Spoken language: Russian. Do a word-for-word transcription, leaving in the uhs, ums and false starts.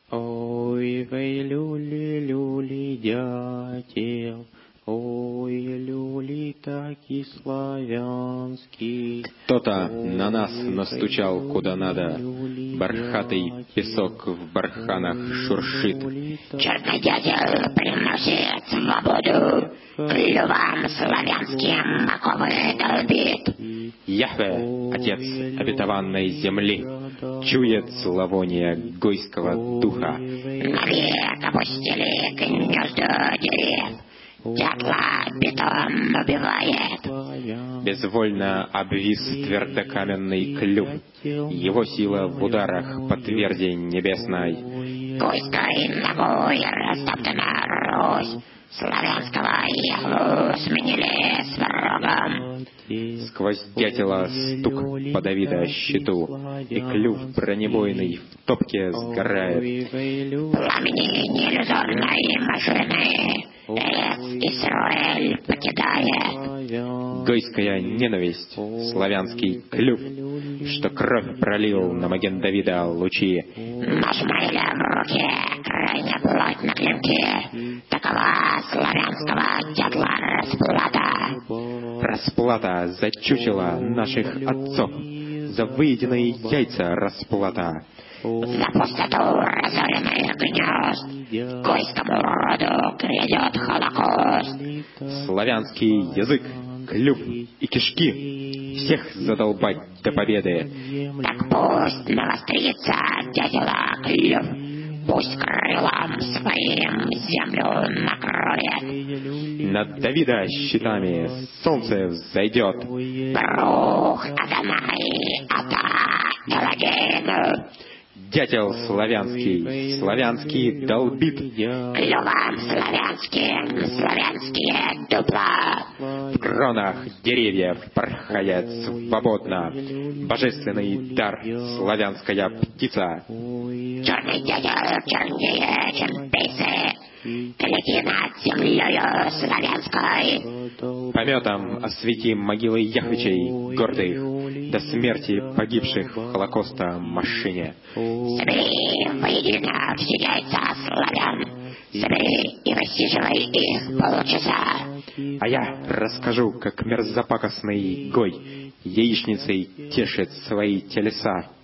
Ой, вей, люли, люли, дятел, ой, люли, таки славянский. Кто-то на нас настучал куда надо, бархатый песок в барханах шуршит. Черный дятел приносит свободу, клювом славянским оковы долбит. Яхве, Отец обетованной земли, чует зловоние гойского духа. Навек опустили гнезда дерев, дятла бетон убивает. Безвольно обвис твердокаменный клюв, его сила в ударах по тверди небесной. Гойской ногой растоптана Русь, славянского Яхву сменили с врагом. Сквозь дятела стук по Давида щиту, и клюв бронебойный в топке сгорает. Пламени неиллюзорной машины Эц Исраэль покидает. Гойская ненависть, славянский клюв, что кровь пролил на Маген Давида лучи. Нажмали в руки, крайне плоть на клинке, такова славянского дятла расплата. Расплата за чучела наших отцов, за выеденные яйца расплата. За пустоту разоренных гнезд гойскому роду грядет холокост. Славянский язык, клюв и кишки всех задолбать до победы. Так пусть навострится дятела клюв, пусть крылом своим землю накроет. Над Давида щитами солнце взойдет. Брух Адонай Ата Элагейну. Дятел славянский, славянский долбит. Клювом славянским, славянские дупла. В кронах деревьев порхает свободно божественный дар, славянская птица. Черный дятел чернее, чем пейсы, лети над землею славянской. Пометом освети могилы Яхвичей гордых, до смерти погибших в Холокоста машине. Собери воедино все яйца славян, собери и высиживай их полчаса. А я расскажу, как мерзопакостный Гой яичницей тешит свои телеса.